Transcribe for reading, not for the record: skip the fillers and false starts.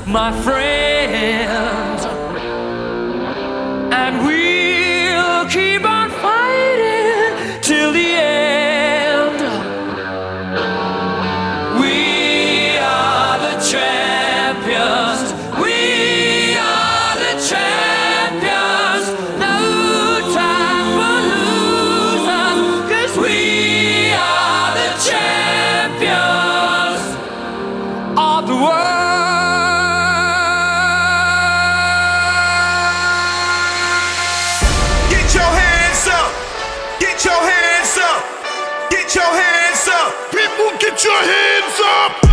my friend, and we'll keep on fighting till the end. We are the champions. We are the champions. No time for losers, 'cause we are the champions of the world. Get your hands up! Get your hands up! Get your hands up! People, get your hands up!